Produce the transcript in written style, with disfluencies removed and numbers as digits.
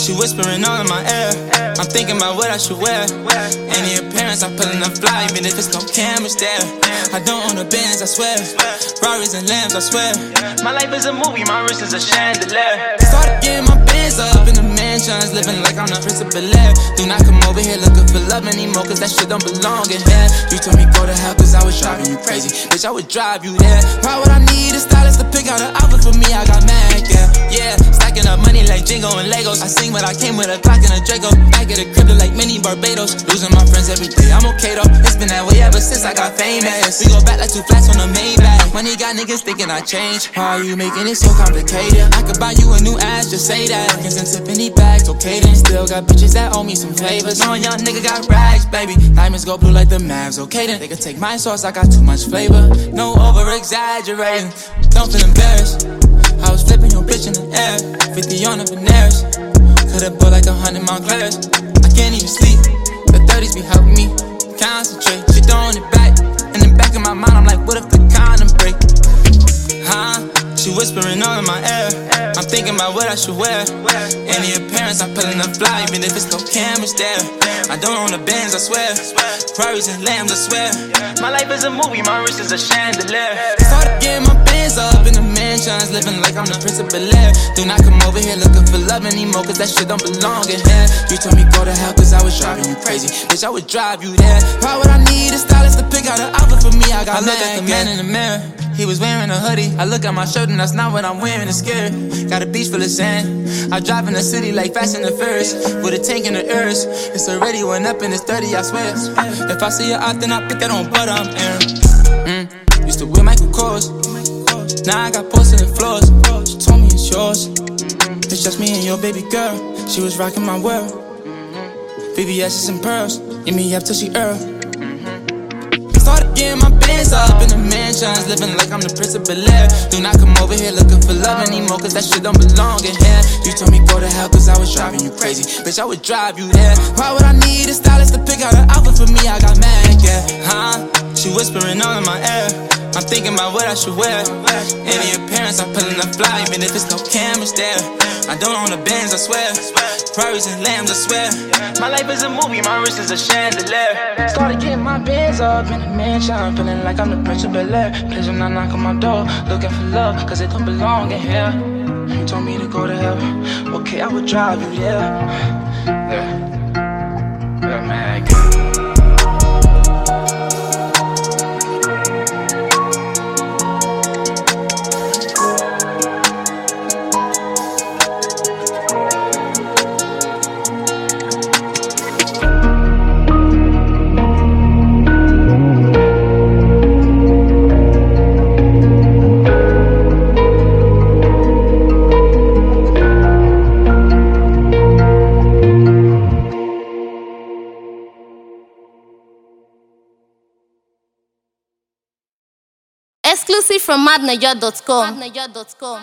She whispering all in my ear. I'm thinking about what I should wear. Any appearance, I'm pulling up fly, even if it's no cameras there. I don't own a Benz, I swear. Ferraris and Lambs, I swear. My life is a movie, my wrist is a chandelier. Started getting my Benz up in the mansions, living like I'm the Prince of Bel-Air. Do not come over here looking for love anymore, cause that shit don't belong in here. You told me go to hell cause I was driving you crazy. Bitch, I would drive you there. Why would I need a stylist to pick out an outfit for me? I got mad, yeah. Stacking up money like Jingo and Legos. I sing but I came with a Glock and a Draco. I get a crypto like mini Barbados. Losing my friends every day, I'm okay though. It's been that way ever since I got famous. We go back like two flats on a Maybach. Money got niggas thinking I changed. Why are you making it so complicated? I could buy you a new ass, just say that. Kins and Tiffany bags, okay then. Still got bitches that owe me some favors. Knowing young nigga got rags, baby. Diamonds go blue like the Mavs, okay then. They can take my sauce, I got too much flavor. No over exaggerating, don't feel embarrassed. I was flipping your bitch in the air, 50 on the Veneers. Could've bought like 100 Montclairs. I can't even sleep, the 30s be helping me concentrate. She throwing it back, in the back of my mind I'm like, what if the condom break? She whispering all in my ear. I'm thinking about what I should wear. Any appearance, I'm pulling up fly, even if it's no cameras there. I don't own a Benz, I swear. Ferraris and Lambs, I swear. My life is a movie, my wrist is a chandelier. Started getting my Benz up in the mansions, living like I'm the Prince of Bel-Air. Do not come over here looking for love anymore, cause that shit don't belong in here. You told me go to hell cause I was driving you crazy. Bitch, I would drive you there. Why would I need a stylist to pick out an outfit for me? I look at the man in the mirror. He was wearing a hoodie. I look at my shirt and that's not what I'm wearing, it's scary. Got a beach full of sand. I drive in the city like Fast and the Furious, with a tank in the earth. It's already went up and it's 30, I swear. If I see you out, then I put that on butter, I'm airing. Used to wear Michael Kors. Now I got porcelain floors. She told me it's yours. It's just me and your baby girl. She was rocking my world. VVS's and pearls. Give me up till she Earl. Started getting my Benz up in the mansions, living like I'm the Prince of Bel-Air. Do not come over here looking for love anymore, cause that shit don't belong in here. You told me go to hell cause I was driving you crazy. Bitch, I would drive you there. Why would I need a stylist to pick out an outfit for me? I got mad, yeah. She whispering all in my ear. I'm thinking about what I should wear. Any appearance, I'm pulling up fly, even if it's no cameras there. I don't own a Benz, I swear. Ferraris and Lambs, I swear. My life is a movie, my wrist is a chandelier. Started getting my Benz up in the mansion, feeling like I'm the Prince of Bel-Air. Please do not knock on my door, looking for love, cause it don't belong in here. You told me to go to hell, okay, I would drive you there. Yeah, man. Exclusive from madnaja.com.